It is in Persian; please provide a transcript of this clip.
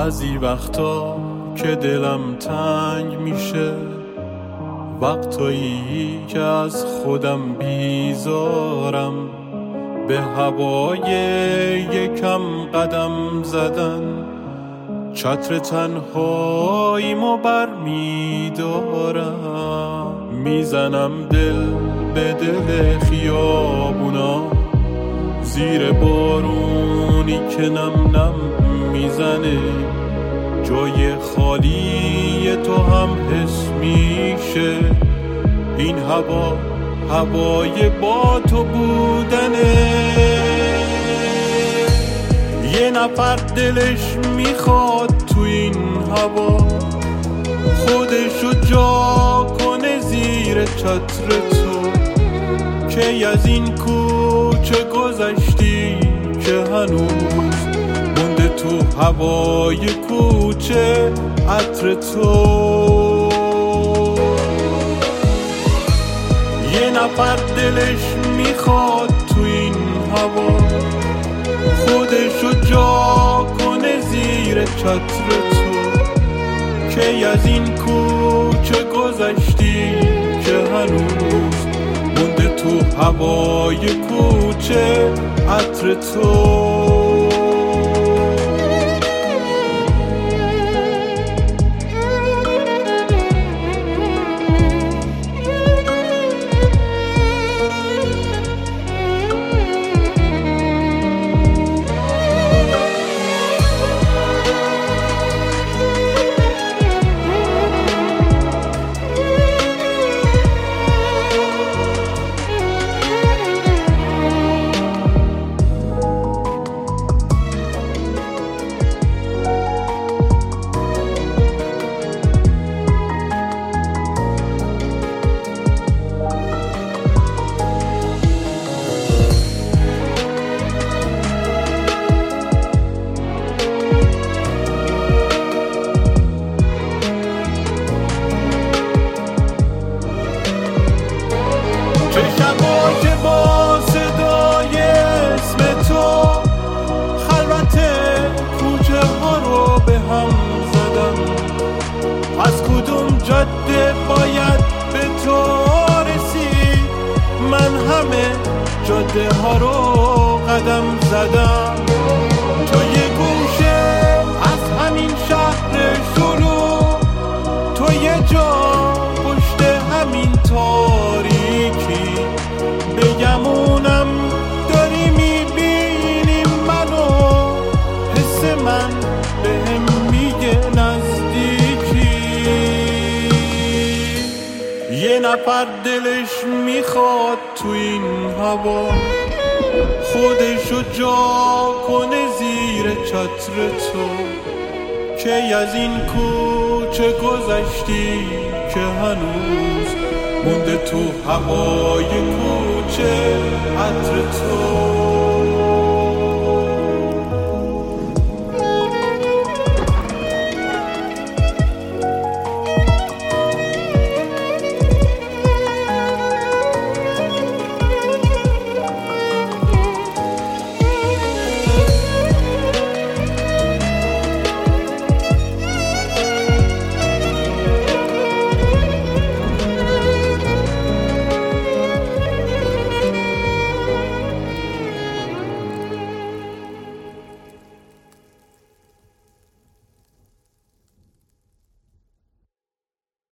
بعضی وقتا که دلم تنگ میشه، وقتایی که از خودم بیزارم، به هوای یکم قدم زدن چتر تنهاییمو بر میدارم. میزنم دل به دل خیابونا، زیر بارونی که نم نم میزنه، جای خالی تو هم حس میشه. این هوا هوای با تو بودنه. یه نفر دلش میخواد تو این هوا خودشو جا کنه زیر چتر تو، که از این کوچه گذشتی که هنوز مونده تو هوای کوچه عطر تو. یه نفر دلش میخواد تو این هوا خودشو جا کنه زیر چتر تو، که از این کوچه گذشتی که هنوز مونده تو هوای کوچه عطر تو. که با صدای اسم تو خلوت کوچه ها رو به هم زدم. از کدوم جاده باید به تو رسید؟ من همه جاده ها رو قدم زدم. تو یه گوشه از همین شهر شروع، تو یه جا پشت همین تاریکی، بگمونم داری میبینی منو، حس من بهم میگه نزدیکی. یه نفر دلش میخواد تو این هوا خودشو جا کنه زیر چتر تو، که از این کوچه گذشتی که هنوز مونده تو هوای کوچه عطر تو.